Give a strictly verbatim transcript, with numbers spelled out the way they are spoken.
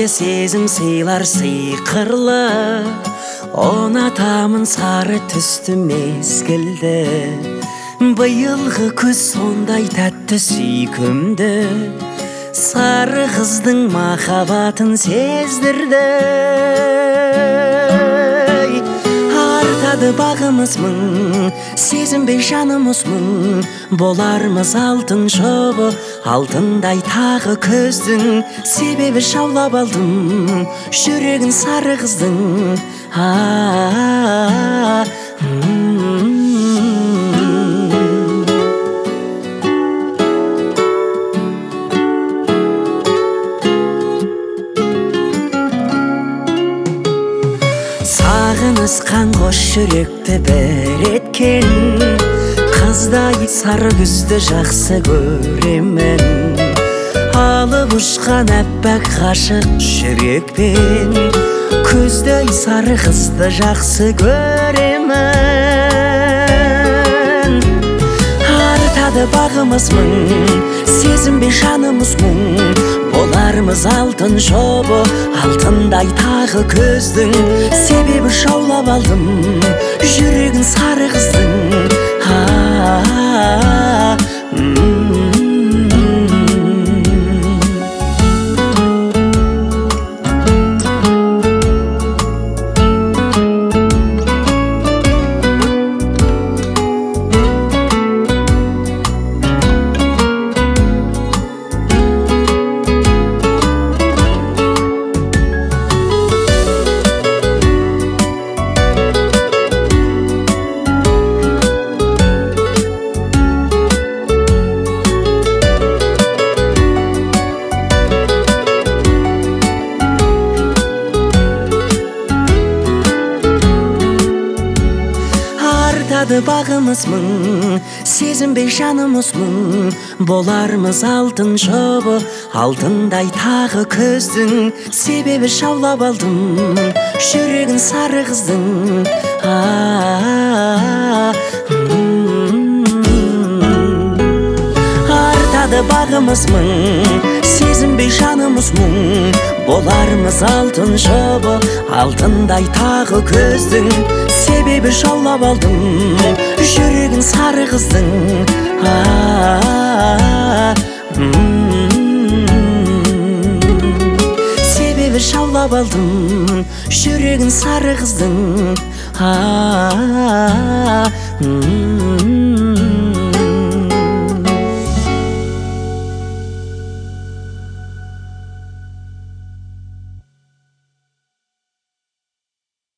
сезім сыйлар сыйқырлы, ұнатамын сары түсті мезгілді. Биылғы күз сондай тәтті сүйкімді, сары қыздың махаббатын сездірді. Артады бағымыз мың, сезінбей жанымыз мың, болармыз алтын шобы, алтындай тағы көздің. Себебі шаулап алдым жүрегін сары қыздың. А-а-а Сағынысқан қос жүректі бір еткен қыздай сары күзді жақсы көремін. Алып ұшқан әппақ ғашық жүрекпен күздай сары қызды жақсы көремін. Артады бағымыз мың, сезінбей жанымыз мұң, болармыз алтын шобы, алтындай тағы көздің. Себебі шаулап алдым жүрегін сары қыздың. А-а-а бағымыз мың, сезінбей жанымыз мұң, болармыз алтын шобы, алтындай тағы көздің. Себебі шаулап алдым жүрегін сары қыздың. А-а-а Артады бағымыз мың, сезінбей жанымыз мұң, болармыз алтын шобы, алтындай тағы көздің. Себебі жаулап алдым жүрегін сары қыздың. А-а-а Себебі жаулап алдым жүрегін сары қыздың. А-а-а